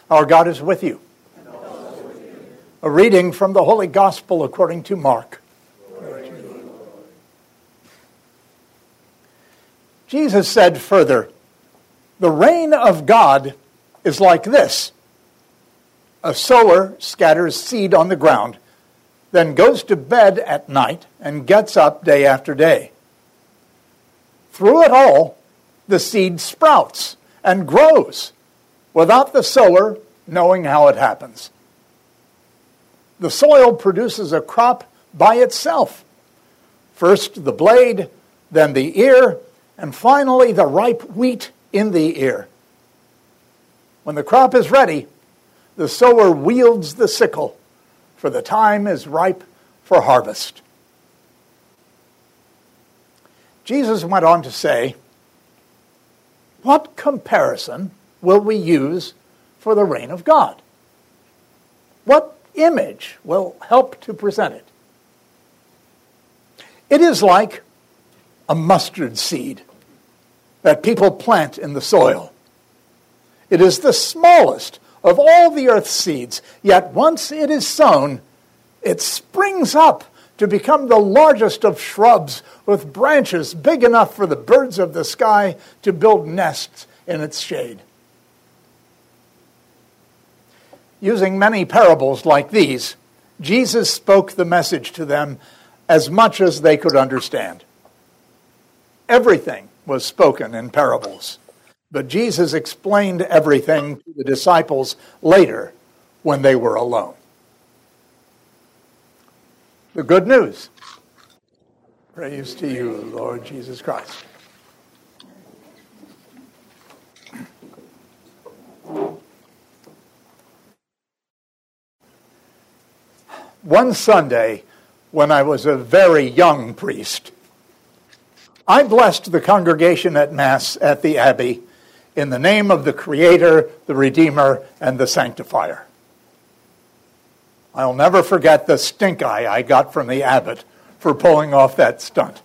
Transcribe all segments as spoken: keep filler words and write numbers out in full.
Our God is with you. And also with you. A reading from the Holy Gospel according to Mark. Glory to you, Lord. Jesus said further, "The reign of God is like this. A sower scatters seed on the ground, then goes to bed at night and gets up day after day. Through it all, the seed sprouts and grows, without the sower knowing how it happens. The soil produces a crop by itself. First the blade, then the ear, and finally the ripe wheat in the ear. When the crop is ready, the sower wields the sickle, for the time is ripe for harvest." Jesus went on to say, "What comparison will we use for the reign of God? What image will help to present it? It is like a mustard seed that people plant in the soil. It is the smallest of all the earth's seeds, yet once it is sown, it springs up to become the largest of shrubs with branches big enough for the birds of the sky to build nests in its shade." Using many parables like these, Jesus spoke the message to them as much as they could understand. Everything was spoken in parables, but Jesus explained everything to the disciples later when they were alone. The good news. Praise to you, Lord Jesus Christ. One Sunday, when I was a very young priest, I blessed the congregation at Mass at the Abbey in the name of the Creator, the Redeemer, and the Sanctifier. I'll never forget the stink eye I got from the abbot for pulling off that stunt.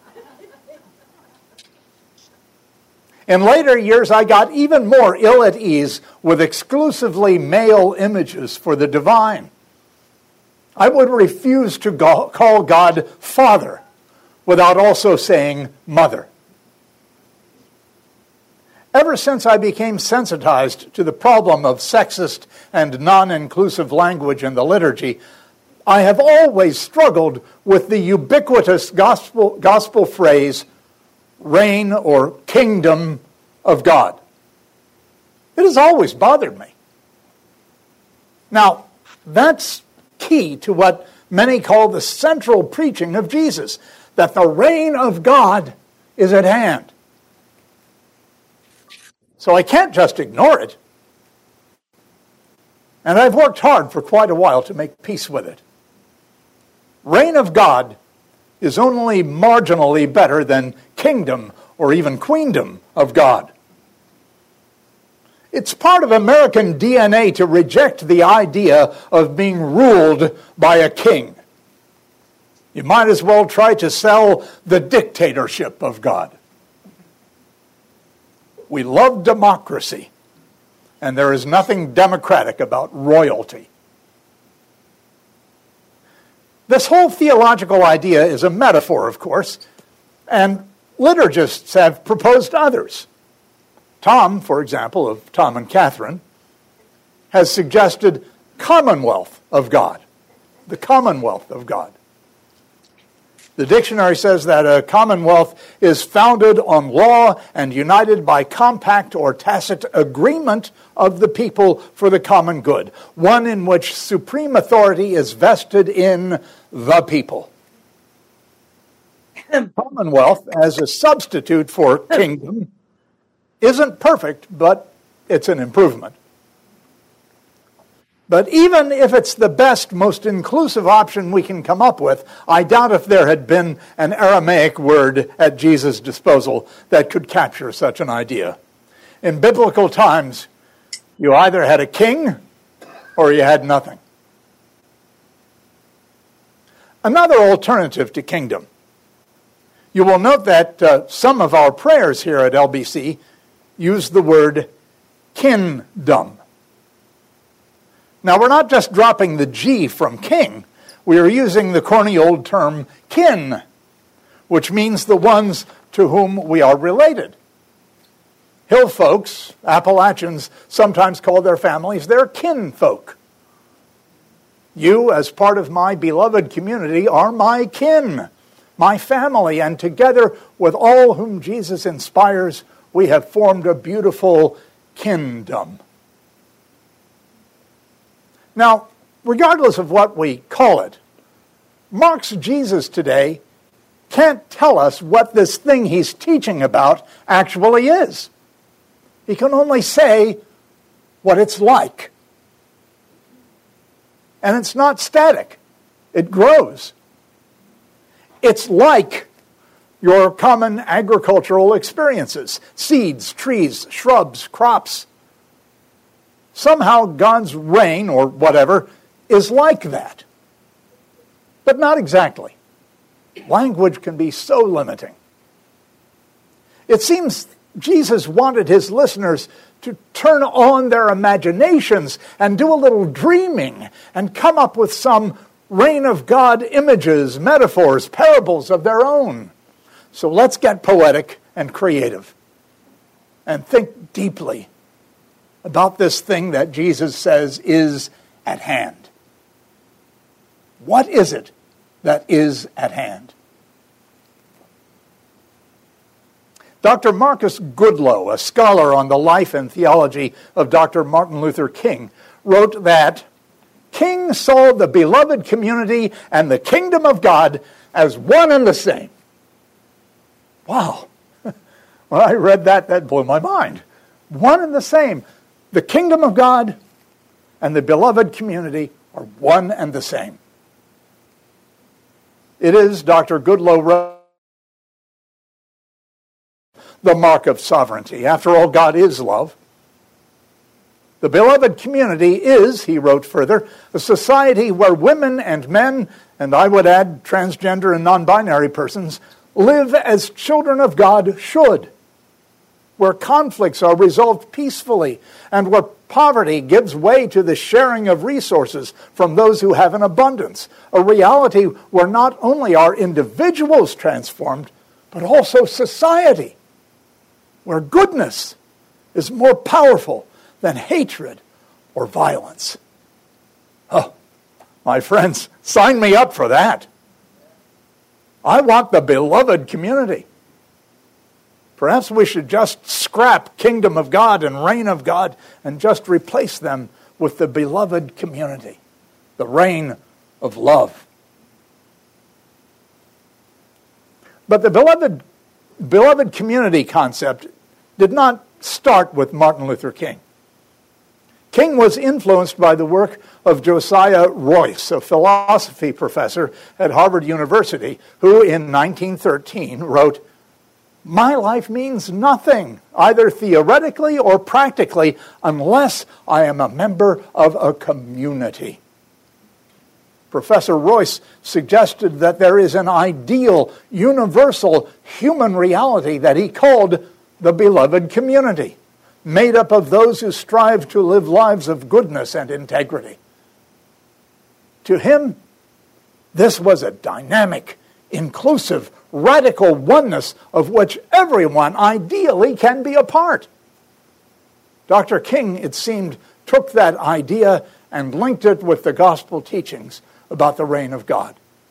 In later years, I got even more ill at ease with exclusively male images for the divine. I would refuse to go- call God Father without also saying Mother. Ever since I became sensitized to the problem of sexist and non-inclusive language in the liturgy, I have always struggled with the ubiquitous gospel, gospel phrase, reign or kingdom of God. It has always bothered me. Now, that's key to what many call the central preaching of Jesus, that the reign of God is at hand. So I can't just ignore it. And I've worked hard for quite a while to make peace with it. Reign of God is only marginally better than kingdom or even queendom of God. It's part of American D N A to reject the idea of being ruled by a king. You might as well try to sell the dictatorship of God. We love democracy, and there is nothing democratic about royalty. This whole theological idea is a metaphor, of course, and liturgists have proposed others. Tom, for example, of Tom and Catherine, has suggested commonwealth of God, the commonwealth of God. The dictionary says that a commonwealth is founded on law and united by compact or tacit agreement of the people for the common good, one in which supreme authority is vested in the people. Commonwealth, as a substitute for kingdom, isn't perfect, but it's an improvement. But even if it's the best, most inclusive option we can come up with, I doubt if there had been an Aramaic word at Jesus' disposal that could capture such an idea. In biblical times, you either had a king or you had nothing. Another alternative to kingdom. You will note that uh, some of our prayers here at L B C use the word kingdom. Now, we're not just dropping the G from king. We are using the corny old term kin, which means the ones to whom we are related. Hill folks, Appalachians, sometimes call their families their kinfolk. You, as part of my beloved community, are my kin, my family, and together with all whom Jesus inspires, we have formed a beautiful kingdom. Now, regardless of what we call it, Mark's Jesus today can't tell us what this thing he's teaching about actually is. He can only say what it's like. And it's not static. It grows. It's like your common agricultural experiences. Seeds, trees, shrubs, crops. Somehow God's reign, or whatever, is like that. But not exactly. Language can be so limiting. It seems Jesus wanted his listeners to turn on their imaginations and do a little dreaming and come up with some reign of God images, metaphors, parables of their own. So let's get poetic and creative and think deeply about this thing that Jesus says is at hand. What is it that is at hand? Doctor Marcus Goodloe, a scholar on the life and theology of Doctor Martin Luther King, wrote that King saw the beloved community and the kingdom of God as one and the same. Wow. When I read that, that blew my mind. One and the same. The kingdom of God and the beloved community are one and the same. It is, Doctor Goodloe wrote, the mark of sovereignty. After all, God is love. The beloved community is, he wrote further, a society where women and men, and I would add transgender and non-binary persons, live as children of God should, where conflicts are resolved peacefully, and where poverty gives way to the sharing of resources from those who have an abundance, a reality where not only are individuals transformed, but also society, where goodness is more powerful than hatred or violence. Oh, my friends, sign me up for that. I want the beloved community. Perhaps we should just scrap kingdom of God and reign of God and just replace them with the beloved community, the reign of love. But the beloved, beloved community concept did not start with Martin Luther King. King was influenced by the work of Josiah Royce, a philosophy professor at Harvard University, who in nineteen thirteen wrote, "My life means nothing, either theoretically or practically, unless I am a member of a community." Professor Royce suggested that there is an ideal, universal human reality that he called the beloved community, made up of those who strive to live lives of goodness and integrity. To him, this was a dynamic, inclusive, radical oneness of which everyone ideally can be a part. Doctor King, it seemed, took that idea and linked it with the gospel teachings about the reign of God.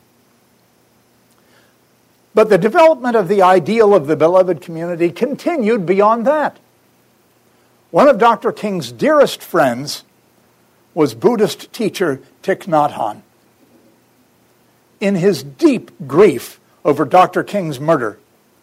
But the development of the ideal of the beloved community continued beyond that. One of Doctor King's dearest friends was Buddhist teacher Thich Nhat Hanh. In his deep grief over Doctor King's murder,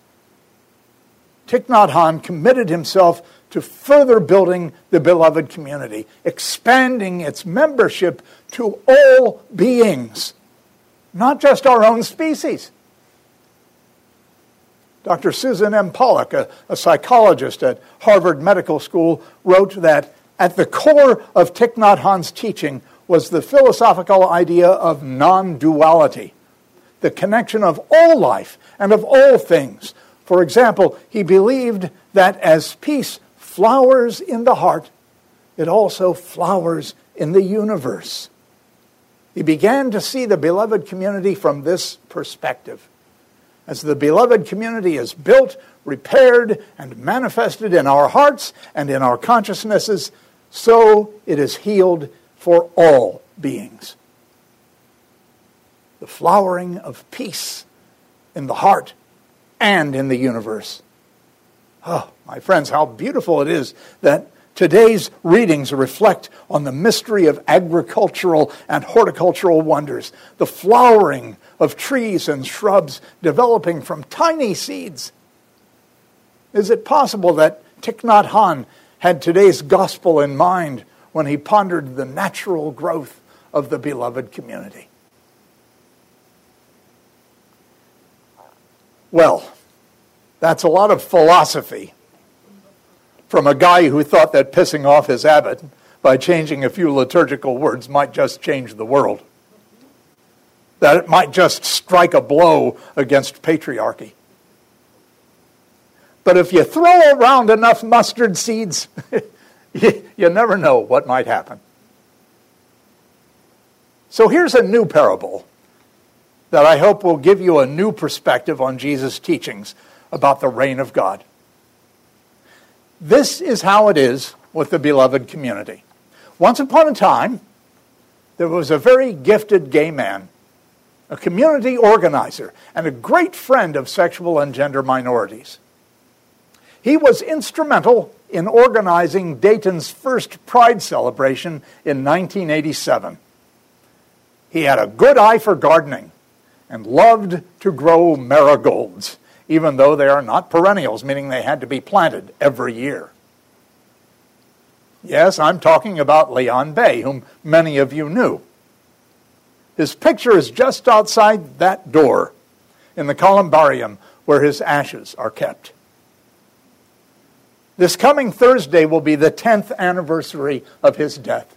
Thich Nhat Hanh committed himself to further building the beloved community, expanding its membership to all beings, not just our own species. Doctor Susan M. Pollack, a, a psychologist at Harvard Medical School, wrote that at the core of Thich Nhat Hanh's teaching was the philosophical idea of non-duality, the connection of all life and of all things. For example, he believed that as peace flowers in the heart, it also flowers in the universe. He began to see the beloved community from this perspective. As the beloved community is built, repaired, and manifested in our hearts and in our consciousnesses, so it is healed for all beings. The flowering of peace in the heart and in the universe. Oh, my friends, how beautiful it is that today's readings reflect on the mystery of agricultural and horticultural wonders, the flowering of trees and shrubs developing from tiny seeds. Is it possible that Thich Nhat Hanh had today's gospel in mind when he pondered the natural growth of the beloved community? Well, that's a lot of philosophy from a guy who thought that pissing off his abbot by changing a few liturgical words might just change the world. That it might just strike a blow against patriarchy. But if you throw around enough mustard seeds, you, you never know what might happen. So here's a new parable that I hope will give you a new perspective on Jesus' teachings about the reign of God. This is how it is with the beloved community. Once upon a time, there was a very gifted gay man, a community organizer, and a great friend of sexual and gender minorities. He was instrumental in organizing Dayton's first Pride celebration in nineteen eighty-seven. He had a good eye for gardening and loved to grow marigolds, even though they are not perennials, meaning they had to be planted every year. Yes, I'm talking about Leon Bay, whom many of you knew. His picture is just outside that door in the columbarium where his ashes are kept. This coming Thursday will be the tenth anniversary of his death.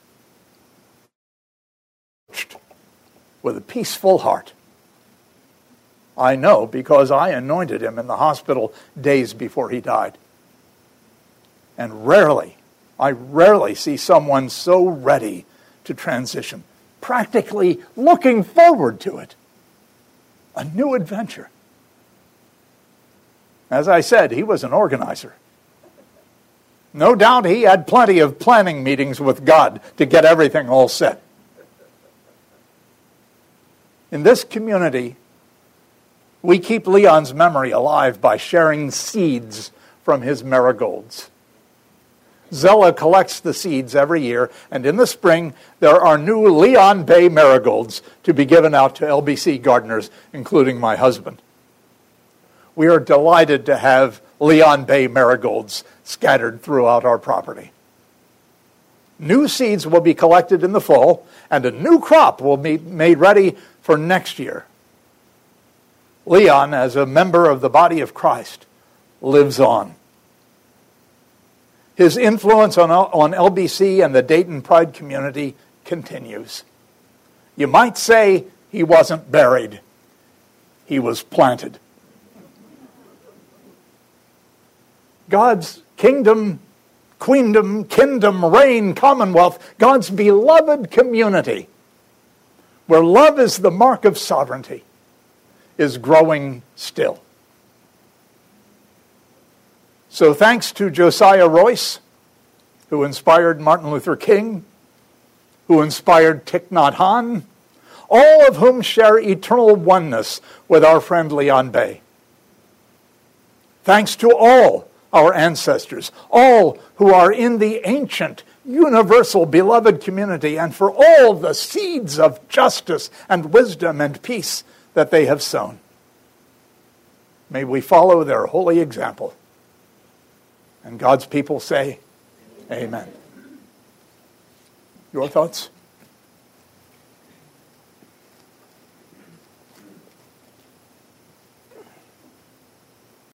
With a peaceful heart. I know because I anointed him in the hospital days before he died. And rarely, I rarely see someone so ready to transition, practically looking forward to it. A new adventure. As I said, he was an organizer. No doubt he had plenty of planning meetings with God to get everything all set. In this community, we keep Leon's memory alive by sharing seeds from his marigolds. Zella collects the seeds every year, and in the spring, there are new Leon Bay marigolds to be given out to L B C gardeners, including my husband. We are delighted to have Leon Bay marigolds scattered throughout our property. New seeds will be collected in the fall, and a new crop will be made ready for next year. Leon, as a member of the body of Christ, lives on. His influence on, on L B C and the Dayton Pride community continues. You might say he wasn't buried. He was planted. God's kingdom, queendom, kingdom, reign, commonwealth, God's beloved community, where love is the mark of sovereignty, is growing still. So thanks to Josiah Royce, who inspired Martin Luther King, who inspired Thich Nhat Hanh, all of whom share eternal oneness with our friend Leon Bay. Thanks to all our ancestors, all who are in the ancient, universal, beloved community, and for all the seeds of justice and wisdom and peace that they have sown. May we follow their holy example. And God's people say, Amen. Your thoughts?